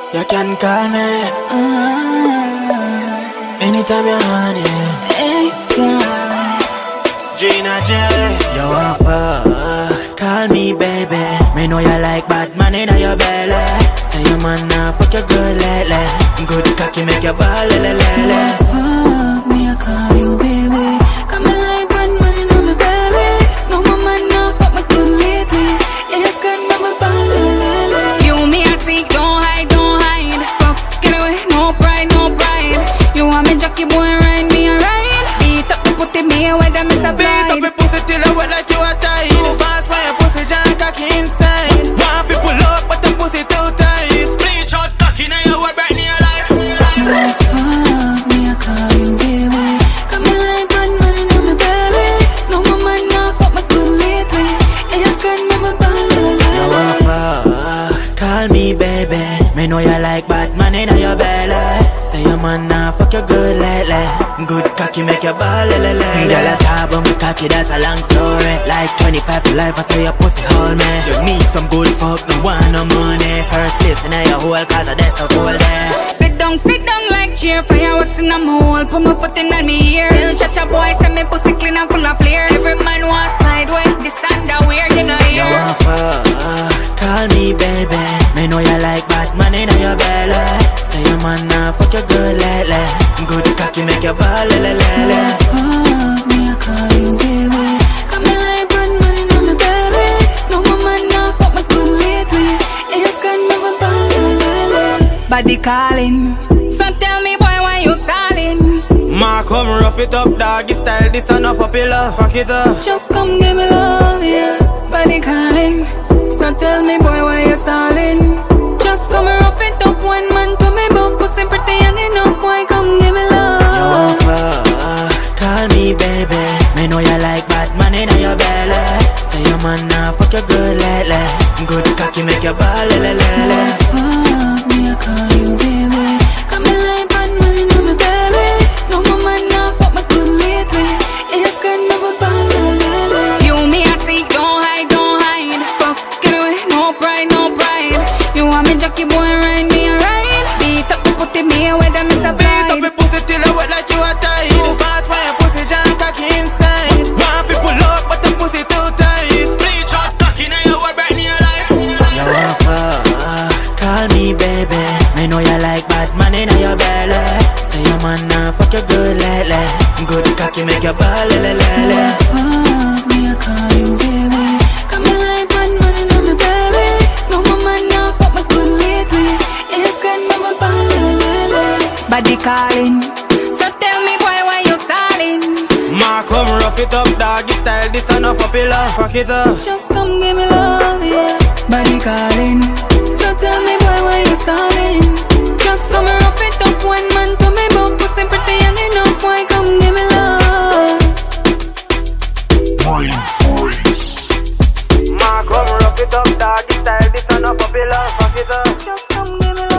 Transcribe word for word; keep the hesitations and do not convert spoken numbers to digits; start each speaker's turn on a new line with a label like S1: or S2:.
S1: You can call me uh, anytime you're honey. Gina J, you want fuck? Call me baby. Me know you like bad man in your belly. Say your man now fuck your girl lately. Good cocky make your ball lele lele.
S2: Fuck me, I call you baby. Come me like bad man in my belly. No my man now fuck my good lately. Yeah, you scared me my ball lele lele. You me I see, don't hide, don't hide. Fuck get away, no pride, no pride. You want me jockey boy ride me a ride. Beat up me put it me away that me survive.
S1: Beat up me pussy till I wet like you are tight. Too fast for your pussy jam cocky inside. Want people up but the pussy too tight. Bleach out cocky now you will burn your life.
S2: Fuck me, I call you baby. Come me like bad man in my belly. No my man now fuck my good lately. And you scared me my ball lele lele.
S1: You want fuck? Call me baby. Me know you like bad man in your belly. Say your man now fuck your good lately. Good cocky make your ball lele lele. Girl, I talk about me cocky, that's a long story. Like twenty-five to life, I say your pussy hold me. You need some good fuck, no want no money. First place in your whole cause that's so cool there.
S2: Sit down, sit down like cheer. Fireworks in my hole, put my foot in on me ear. Tell cha-cha boy, say me pussy clean and full of flair. Every man want slide with this underwear, you know
S1: you
S2: here.
S1: want fuck? Call me baby. Me know you like bad man in your belly. Say your man now fuck your good lately. Good cocky make your ball lele lele.
S2: Fuck me, I call you baby. Come me like bad man in my belly. No my man now fuck my good lately. And you scared me my ball lele lele. Body calling, so tell me boy why you stalling.
S1: Ma come rough it up doggy style. This a no popular, fuck it up.
S2: Just come give me love, yeah. Body calling, so tell me boy why you stalling. Just come rough it up, one man to me both pussy pretty and enough, boy come give me love.
S1: You want fuck? Call me baby. Me know you like bad man in your belly. Say your man now fuck your good lately. Good cocky make your ball lele lele.
S2: Fuck me, I call you baby. Come me like bad man in my belly. No my man now fuck my good lately. And you scared me my ball lele lele. You me I see, don't hide, don't hide. Fuck get away, no pride, no pride. You want me jockey boy ride me a ride. Beat up me put it me away that me survive.
S1: Beat up me pussy till I wet like you are tight. Too fast for your pussy jam cocky inside. Want people up but the pussy too tight. Bleach out cocky now you will burn your life. You want fuck? Call me baby. Me know you like bad man in your belly. Say your man now fuck your good lately. Good cocky make your ball lele lele.
S2: Fuck me, I call you baby. Come me like bad man in my belly. No my man now fuck my good lately. And you scared me my ball lele lele. Body calling, so tell me boy why you stalling.
S1: Ma come rough it up doggy style. This a no popular, fuck it up.
S2: Just come give me love, yeah. Body calling, so tell me boy why you stalling. Just come rough it up, one man to me both pussy pretty and enough, boy come give me love.
S3: Mind freeze.
S1: Ma come rough it up doggy style. This a no popular, fuck it up.
S2: Just come give me love.